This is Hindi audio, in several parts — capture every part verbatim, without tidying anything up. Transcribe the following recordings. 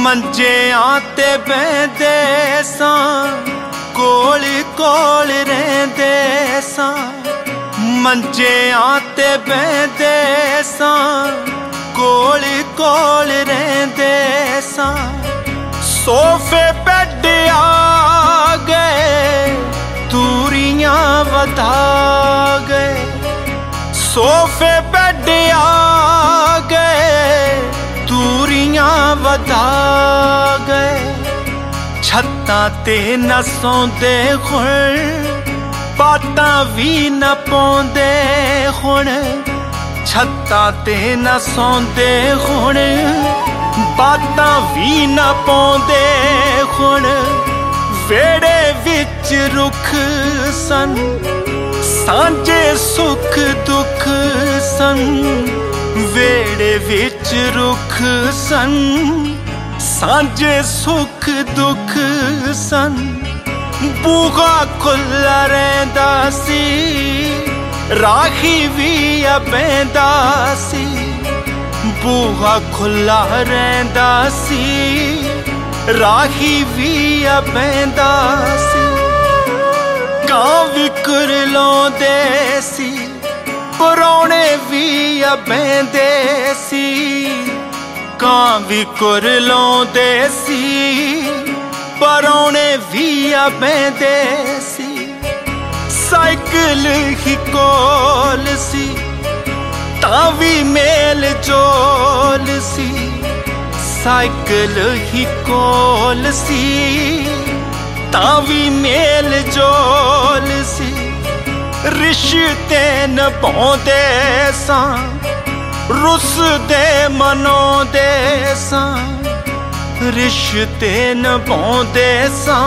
मंजियां ते बहंदे सां कोल कोल रहिंदे सां। मंजियां ते बहंदे सां कोल कोल रहिंदे सां। सोफे बेड आ गए दूरियां वधा गए। सोफे बेड आ गए दूरियां वधा गए। छत्तां ते न सौंदे हुण बातां भी न पौंदे हुण। छत्तां ते न सौंदे हुण बातां भी न पौंदे हुण। वेड़े विच रुख सन सांझे सुख दुख सन। वेड़े विच रुख सन सांझे सुख दुख सन। बूहा खुला रहिंदा सी राही भी बहिंदा सी। बूहा खुला रहिंदा सी राही भी बहिंदा सी। कां भी कुरलाउंदे सी परौणे भी बहिंदे सी। कां भी कुरलाउंदे सी परौणे भी बहिंदे सी। साइकिल ही कोल सी तां भी मेल जोल सी। साइकिल ही कोल सी तां भी मेल जोल सी। रिश्ते निभाउंदे सां रुसदे मनाउंदे सां। रिश्ते निभाउंदे सां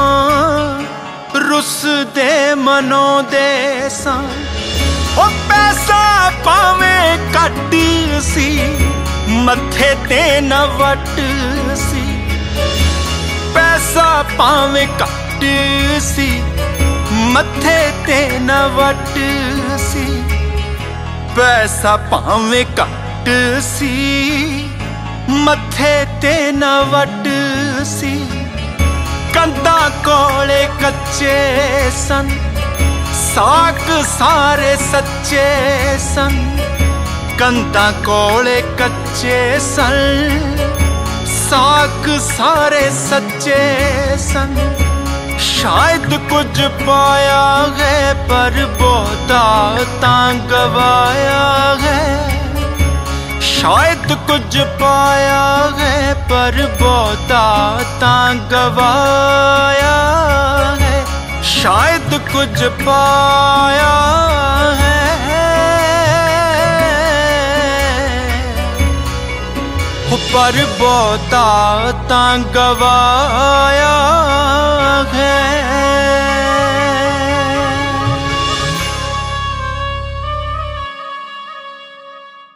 रुसदे मनाउंदे सां। ओ पैसा भावें घट सी मत्थे ते न वट सी। पैसा भावें घट सी मत्थे ते न वट सी। पैसा भावें घट सी मत्थे ते न वट सी। कंधां कोले कच्चे सन साक सारे सच्चे सन। कंधां कोले कच्चे सन साक सारे सच्चे सन। शायद कुछ पाया है पर बहुता तां गवाया है। शायद कुछ पाया है पर बहुता तां गवाया है। शायद कुछ पाया है पर बहुता तां गवाया है।